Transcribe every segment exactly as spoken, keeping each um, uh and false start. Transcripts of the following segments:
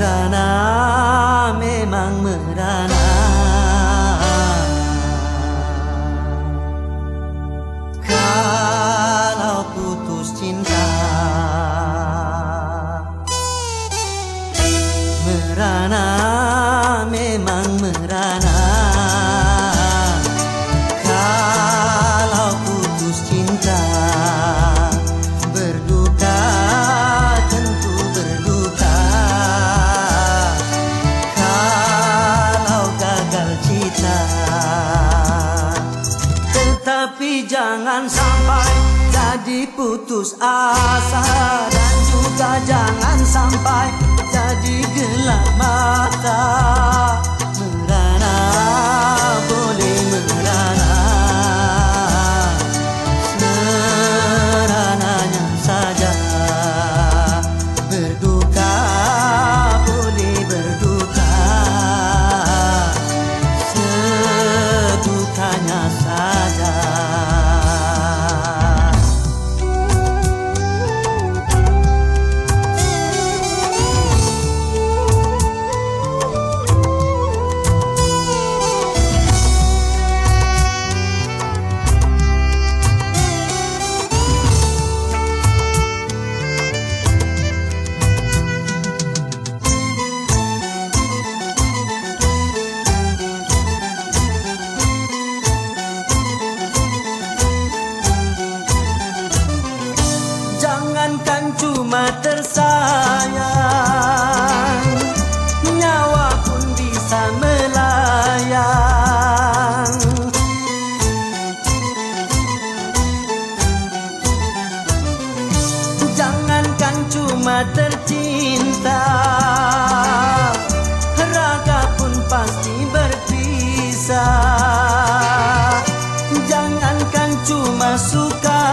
merana, memang merana. Kalau putus cinta, merana, memang merana. Kalau putus cinta, berduka, tentu berduka. Kalau gagal cita, tetapi jangan sampai jadi putus asa, dan juga jangan sampai jadi gelap mata. Merana, boleh merana, serananya saja. Berduka, boleh berduka, sedukanya saja. Jangankan cuma tersayang, nyawa pun bisa melayang. Jangankan cuma tercinta, raga pun pasti berpisah. Jangankan cuma suka,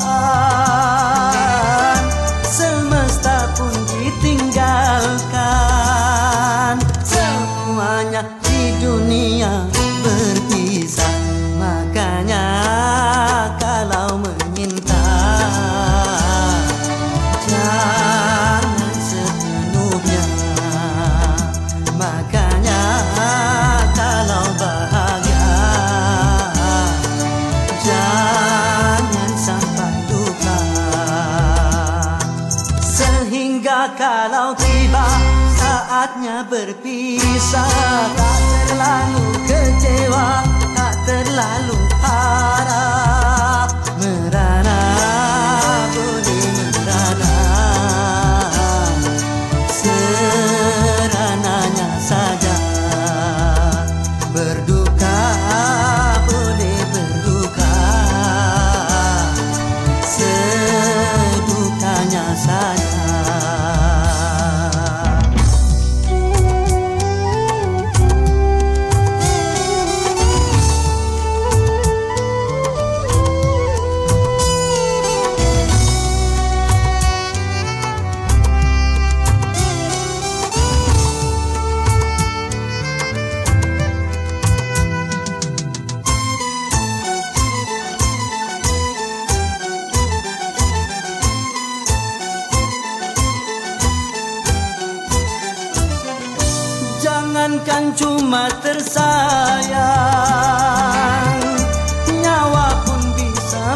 semesta pun ditinggalkan. Semuanya di dunia berpisah. Makanya kalau meminta, jangan sepenuhnya. Makanya kalau bahagia, jangan sampai duka. Sehingga kalau tiba saatnya berpisah, tak terlalu kecewa, tak terlalu harap. Merana, boleh merana, serananya saja. Berduka, boleh berduka, sedukanya saja. Jangankan cuma tersayang, nyawa pun bisa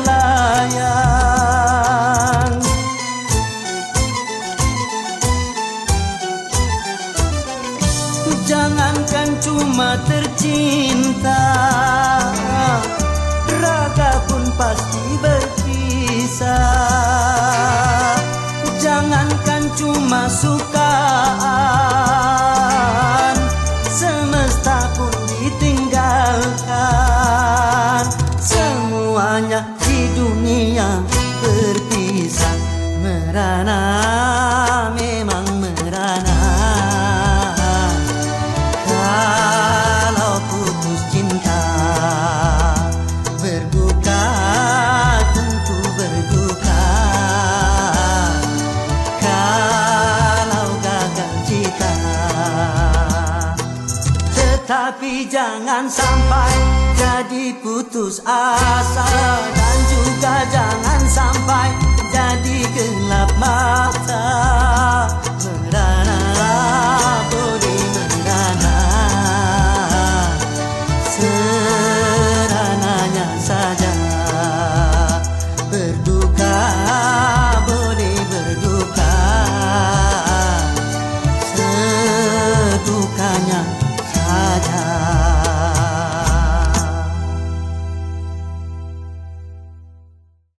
melayang. Jangankan cuma tercinta, raga pun pasti berpisah. Jangankan cuma suka, semesta pun ditinggalkan. Semuanya di dunia berpisah. Merana, memang merana. Kalau putus cinta, berduka, tentu berduka. Kalau gagal cita, tetapi jangan sampai jadi putus asa, dan juga jangan sampai jadi gelap mata. Merana. saja.